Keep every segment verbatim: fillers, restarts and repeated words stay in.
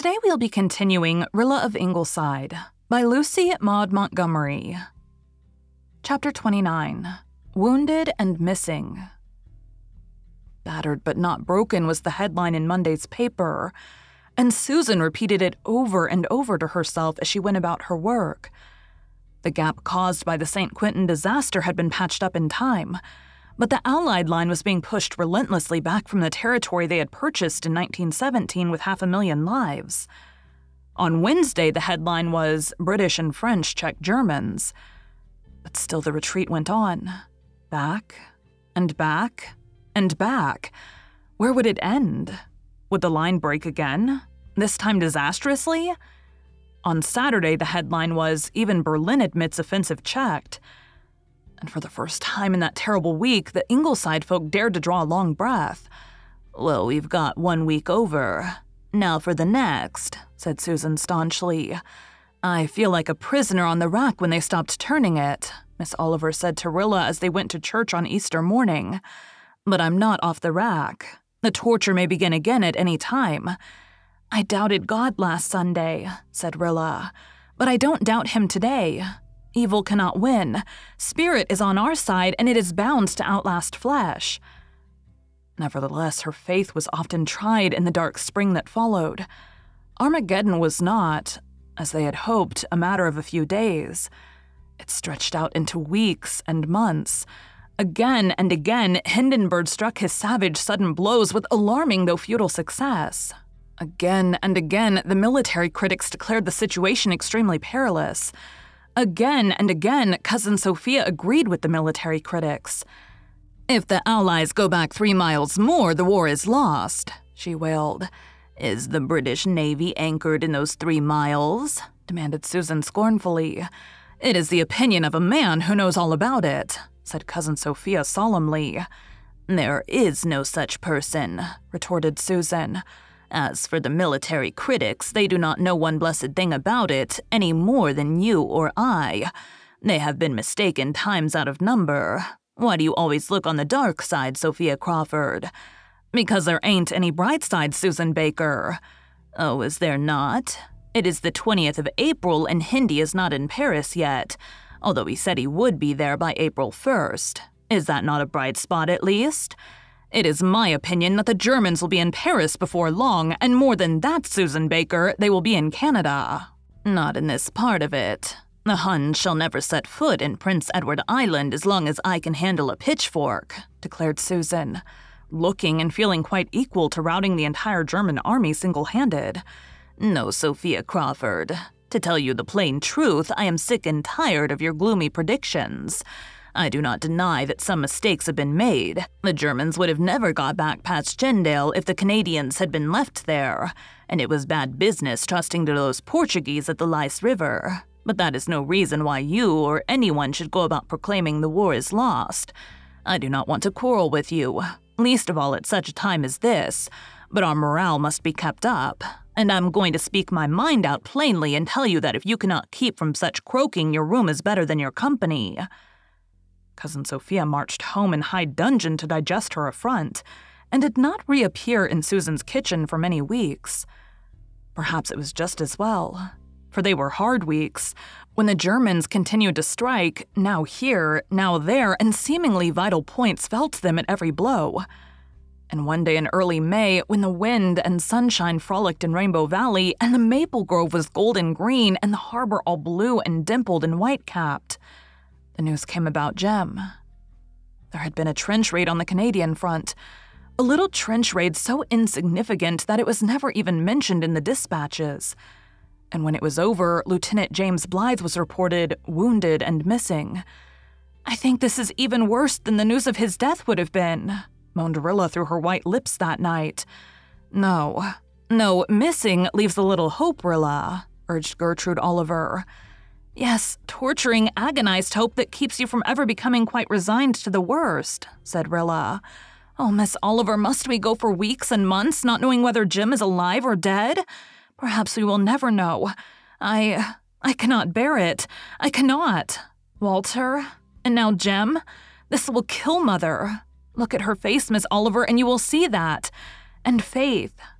Today we'll be continuing Rilla of Ingleside by Lucy Maud Montgomery. Chapter twenty-nine, Wounded and Missing. Battered but not broken was the headline in Monday's paper, and Susan repeated it over and over to herself as she went about her work. The gap caused by the Saint Quentin disaster had been patched up in time, but the Allied line was being pushed relentlessly back from the territory they had purchased in nineteen seventeen with half a million lives. On Wednesday, the headline was British and French check Germans. But still the retreat went on. Back and back and back. Where would it end? Would the line break again? This time disastrously? On Saturday, the headline was Even Berlin admits offensive checked. And for the first time in that terrible week, the Ingleside folk dared to draw a long breath. "Well, we've got one week over. Now for the next," said Susan staunchly. "I feel like a prisoner on the rack when they stopped turning it," Miss Oliver said to Rilla as they went to church on Easter morning. "But I'm not off the rack. The torture may begin again at any time." "I doubted God last Sunday," said Rilla, "but I don't doubt him today. Evil cannot win. Spirit is on our side, and it is bound to outlast flesh." Nevertheless, her faith was often tried in the dark spring that followed. Armageddon was not, as they had hoped, a matter of a few days. It stretched out into weeks and months. Again and again, Hindenburg struck his savage sudden blows with alarming though futile success. Again and again, the military critics declared the situation extremely perilous. Again and again, Cousin Sophia agreed with the military critics. "If the Allies go back three miles more, the war is lost," she wailed. "Is the British Navy anchored in those three miles?" demanded Susan scornfully. "It is the opinion of a man who knows all about it," said Cousin Sophia solemnly. "There is no such person," retorted Susan. "As for the military critics, they do not know one blessed thing about it, any more than you or I. They have been mistaken times out of number. Why do you always look on the dark side, Sophia Crawford?" "Because there ain't any bright side, Susan Baker." "Oh, is there not? It is the twentieth of April and Hindy is not in Paris yet, although he said he would be there by April first. Is that not a bright spot at least? It is my opinion that the Germans will be in Paris before long, and more than that, Susan Baker, they will be in Canada." "Not in this part of it. The Huns shall never set foot in Prince Edward Island as long as I can handle a pitchfork," declared Susan, looking and feeling quite equal to routing the entire German army single-handed. "No, Sophia Crawford. To tell you the plain truth, I am sick and tired of your gloomy predictions. I do not deny that some mistakes have been made. The Germans would have never got back past Gendale if the Canadians had been left there, and it was bad business trusting to those Portuguese at the Lys River. But that is no reason why you or anyone should go about proclaiming the war is lost. I do not want to quarrel with you, least of all at such a time as this, but our morale must be kept up, and I'm going to speak my mind out plainly and tell you that if you cannot keep from such croaking, your room is better than your company." Cousin Sophia marched home in high dudgeon to digest her affront, and did not reappear in Susan's kitchen for many weeks. Perhaps it was just as well, for they were hard weeks, when the Germans continued to strike, now here, now there, and seemingly vital points fell to them at every blow. And one day in early May, when the wind and sunshine frolicked in Rainbow Valley, and the maple grove was golden green, and the harbor all blue and dimpled and white-capped, the news came about Jem. There had been a trench raid on the Canadian front, a little trench raid so insignificant that it was never even mentioned in the dispatches. And when it was over, Lieutenant James Blythe was reported wounded and missing. "I think this is even worse than the news of his death would have been," moaned Rilla through her white lips that night. "No, no, missing leaves a little hope, Rilla," urged Gertrude Oliver. "Yes, torturing, agonized hope that keeps you from ever becoming quite resigned to the worst," said Rilla. "Oh, Miss Oliver, must we go for weeks and months not knowing whether Jim is alive or dead? Perhaps we will never know. I... I cannot bear it. I cannot. Walter, and now Jem. This will kill Mother. Look at her face, Miss Oliver, and you will see that. And Faith.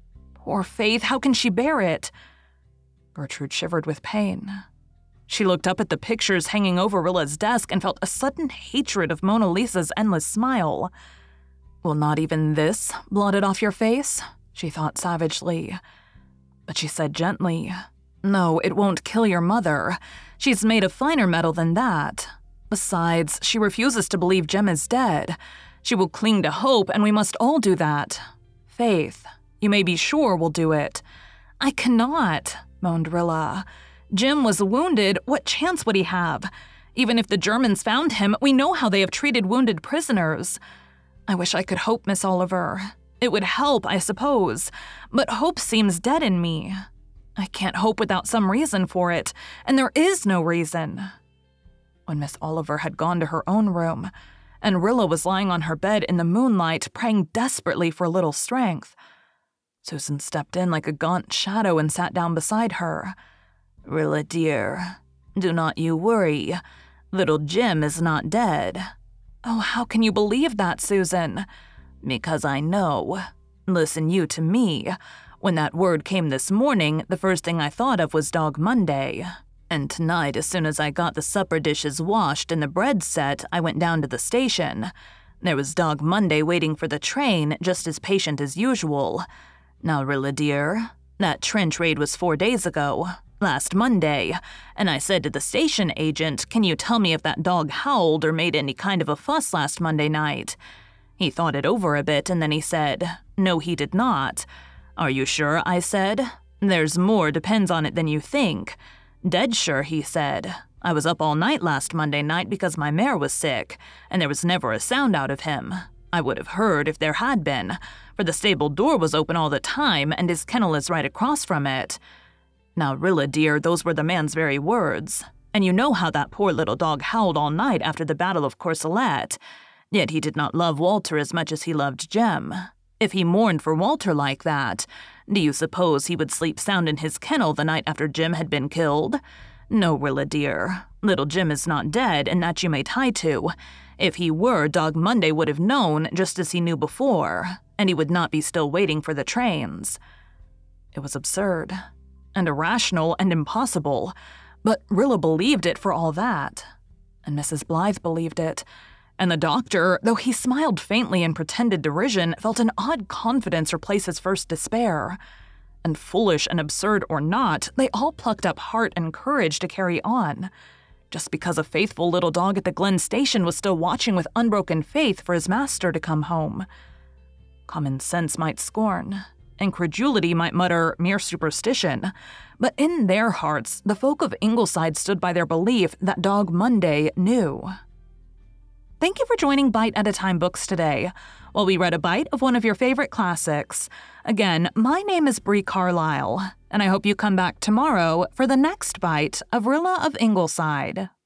Poor Faith, how can she bear it? Gertrude shivered with pain. She looked up at the pictures hanging over Rilla's desk and felt a sudden hatred of Mona Lisa's endless smile. Will not even this blot it off your face? She thought savagely. But she said gently, no, it won't kill your mother. She's made of finer metal than that. Besides, she refuses to believe Jem is dead. She will cling to hope, and we must all do that. Faith, you may be sure we'll do it. I cannot, moaned Rilla. Jim was wounded. What chance would he have? Even if the Germans found him, we know how they have treated wounded prisoners. I wish I could hope, Miss Oliver. It would help, I suppose. But hope seems dead in me. I can't hope without some reason for it, and there is no reason. When Miss Oliver had gone to her own room, and Rilla was lying on her bed in the moonlight, praying desperately for a little strength, Susan stepped in like a gaunt shadow and sat down beside her. Rilla, dear, do not you worry. Little Jim is not dead. Oh, how can you believe that, Susan? Because I know. Listen you to me. When that word came this morning, the first thing I thought of was Dog Monday. And tonight, as soon as I got the supper dishes washed and the bread set, I went down to the station. There was Dog Monday waiting for the train, just as patient as usual. Now, Rilla, dear, that trench raid was four days ago, last Monday, and I said to the station agent, can you tell me if that dog howled or made any kind of a fuss last Monday night? He thought it over a bit, and then he said, no, he did not. Are you sure? I said. There's more depends on it than you think. Dead sure, he said. I was up all night last Monday night because my mare was sick, and there was never a sound out of him. I would have heard if there had been, for the stable door was open all the time, and his kennel is right across from it. Now, Rilla, dear, those were the man's very words. And you know how that poor little dog howled all night after the Battle of Courcelette. Yet he did not love Walter as much as he loved Jem. If he mourned for Walter like that, do you suppose he would sleep sound in his kennel the night after Jim had been killed? No, Rilla, dear. Little Jim is not dead, and that you may tie to. If he were, Dog Monday would have known, just as he knew before, and he would not be still waiting for the trains. It was absurd, and irrational, and impossible, but Rilla believed it for all that. And Missus Blythe believed it. And the doctor, though he smiled faintly in pretended derision, felt an odd confidence replace his first despair. And foolish and absurd or not, they all plucked up heart and courage to carry on, just because a faithful little dog at the Glen station was still watching with unbroken faith for his master to come home. Common sense might scorn, and credulity might mutter mere superstition, but in their hearts, the folk of Ingleside stood by their belief that Dog Monday knew. Thank you for joining Bite at a Time Books today, while we read a bite of one of your favorite classics. Again, my name is Bree Carlisle, and I hope you come back tomorrow for the next bite of Rilla of Ingleside.